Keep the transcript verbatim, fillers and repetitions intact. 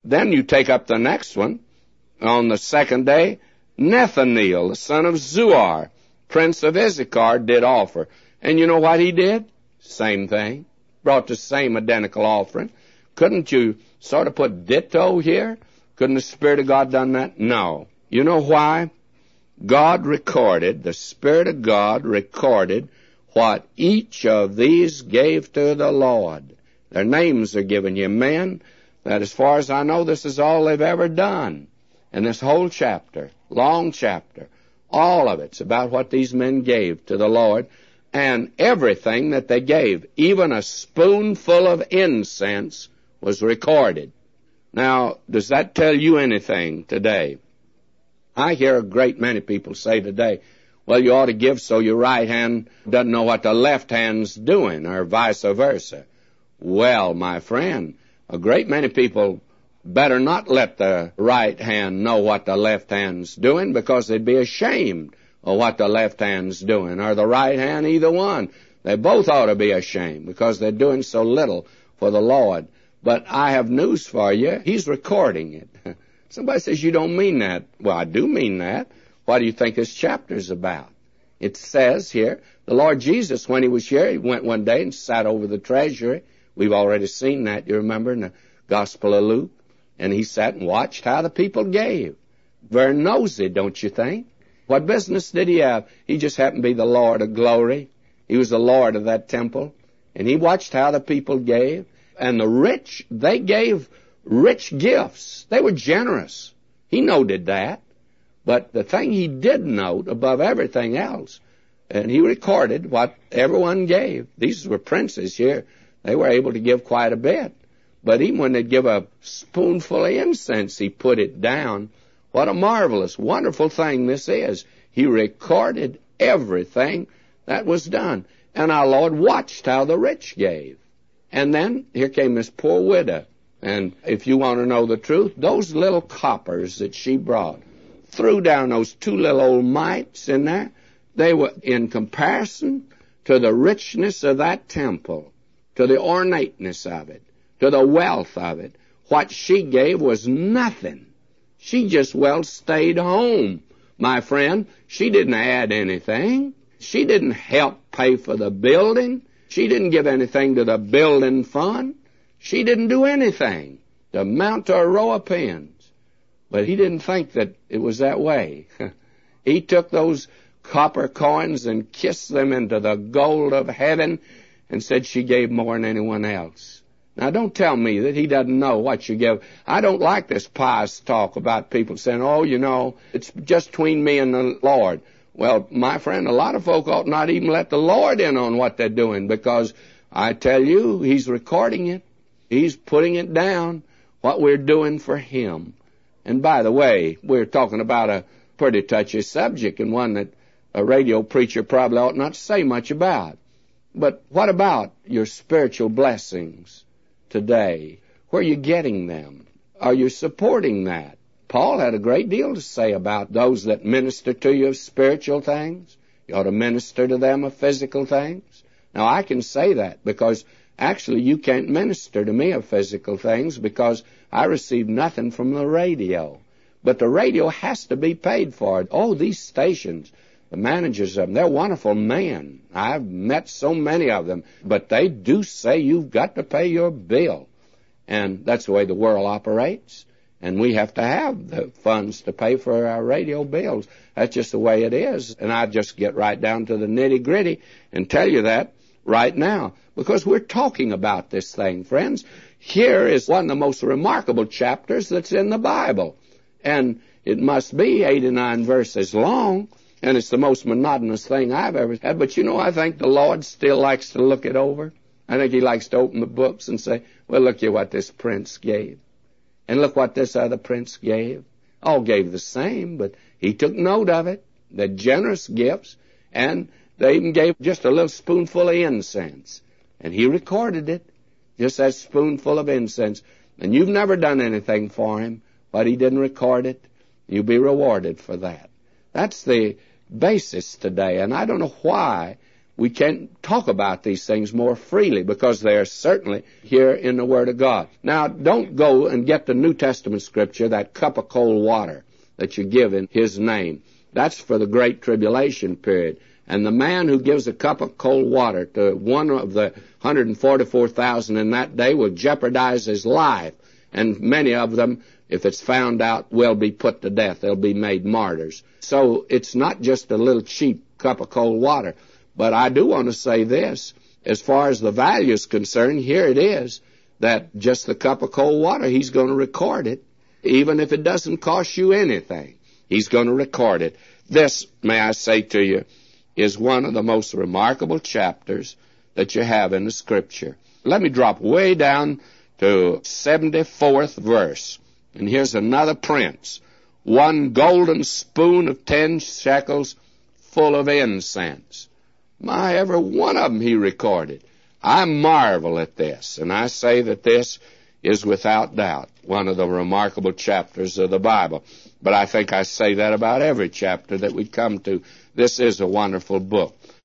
Then you take up the next one. On the second day, Nathaniel, the son of Zuar, prince of Issachar, did offer. And you know what he did? Same thing. Brought the same identical offering. Couldn't you sort of put ditto here? Couldn't the Spirit of God done that? No. You know why? God recorded, the Spirit of God recorded what each of these gave to the Lord. Their names are given you, men, that as far as I know, this is all they've ever done. And this whole chapter, long chapter, all of it's about what these men gave to the Lord, and everything that they gave, even a spoonful of incense, was recorded. Now, does that tell you anything today? I hear a great many people say today, well, you ought to give so your right hand doesn't know what the left hand's doing, or vice versa. Well, my friend, a great many people better not let the right hand know what the left hand's doing, because they'd be ashamed of what the left hand's doing, or the right hand, either one. They both ought to be ashamed, because they're doing so little for the Lord. But I have news for you. He's recording it. Somebody says, you don't mean that. Well, I do mean that. What do you think this chapter's about? It says here, the Lord Jesus, when he was here, he went one day and sat over the treasury. We've already seen that, you remember, in the Gospel of Luke. And he sat and watched how the people gave. Very nosy, don't you think? What business did he have? He just happened to be the Lord of glory. He was the Lord of that temple. And he watched how the people gave. And the rich, they gave rich gifts. They were generous. He noted that. But the thing he did note above everything else, and he recorded what everyone gave. These were princes here. They were able to give quite a bit. But even when they'd give a spoonful of incense, he put it down. What a marvelous, wonderful thing this is. He recorded everything that was done. And our Lord watched how the rich gave. And then here came this poor widow. And if you want to know the truth, those little coppers that she brought, threw down those two little old mites in there, they were in comparison to the richness of that temple, to the ornateness of it, to the wealth of it. What she gave was nothing. She just well stayed home, my friend. She didn't add anything. She didn't help pay for the building. She didn't give anything to the building fund. She didn't do anything to amount to a row of pins. But he didn't think that it was that way. He took those copper coins and kissed them into the gold of heaven and said she gave more than anyone else. Now, don't tell me that he doesn't know what you give. I don't like this pious talk about people saying, oh, you know, it's just between me and the Lord. Well, my friend, a lot of folk ought not even let the Lord in on what they're doing, because I tell you, he's recording it. He's putting it down, what we're doing for him. And by the way, we're talking about a pretty touchy subject, and one that a radio preacher probably ought not say much about. But what about your spiritual blessings today? Where are you getting them? Are you supporting that? Paul had a great deal to say about those that minister to you of spiritual things. You ought to minister to them of physical things. Now, I can say that because actually you can't minister to me of physical things, because I receive nothing from the radio. But the radio has to be paid for. Oh, these stations, the managers of them, they're wonderful men. I've met so many of them. But they do say you've got to pay your bill. And that's the way the world operates. And we have to have the funds to pay for our radio bills. That's just the way it is. And I just get right down to the nitty-gritty and tell you that right now, because we're talking about this thing, friends. Here is one of the most remarkable chapters that's in the Bible. And it must be eighty-nine verses long, and it's the most monotonous thing I've ever had. But you know, I think the Lord still likes to look it over. I think he likes to open the books and say, well, look at what this prince gave. And look what this other prince gave. All gave the same, but he took note of it. The generous gifts, and they even gave just a little spoonful of incense. And he recorded it, just that spoonful of incense. And you've never done anything for him, but he didn't record it. You'll be rewarded for that. That's the basis today. And I don't know why we can't talk about these things more freely because they are certainly here in the Word of God. Now, don't go and get the New Testament scripture, that cup of cold water that you give in His name. That's for the Great Tribulation period. And the man who gives a cup of cold water to one of the one hundred forty-four thousand in that day will jeopardize his life. And many of them, if it's found out, will be put to death. They'll be made martyrs. So it's not just a little cheap cup of cold water. But I do want to say this, as far as the value is concerned, here it is, that just the cup of cold water, He's going to record it, even if it doesn't cost you anything. He's going to record it. This, may I say to you, is one of the most remarkable chapters that you have in the Scripture. Let me drop way down to seventy-fourth verse. And here's another prince. One golden spoon of ten shekels full of incense. My, every one of them He recorded. I marvel at this, and I say that this is without doubt one of the remarkable chapters of the Bible. But I think I say that about every chapter that we come to. This is a wonderful book.